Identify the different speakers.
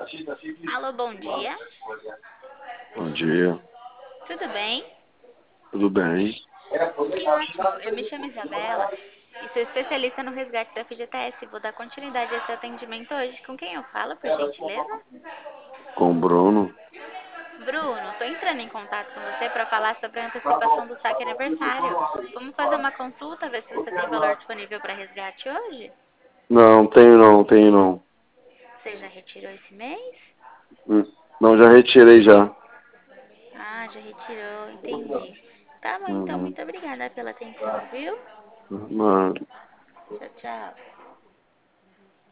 Speaker 1: Alô, bom dia.
Speaker 2: Bom dia,
Speaker 1: Tudo bem?
Speaker 2: tudo bem?
Speaker 1: Que ótimo. Eu me chamo Isabela e sou especialista no resgate da FGTS. Vou dar continuidade a esse atendimento hoje. Com quem eu falo, por gentileza?
Speaker 2: Com o Bruno?
Speaker 1: Bruno, tô entrando em contato com você para falar sobre a antecipação do saque aniversário. Vamos fazer uma consulta, ver se você tem valor disponível para resgate hoje?
Speaker 2: Não, tenho não.
Speaker 1: Você já retirou esse mês?
Speaker 2: Hum, Não, já retirei já.
Speaker 1: Ah, já retirou, entendi. Tá bom, então,
Speaker 2: Uhum.
Speaker 1: muito obrigada pela atenção, viu?
Speaker 2: Uhum.
Speaker 1: Tchau, tchau.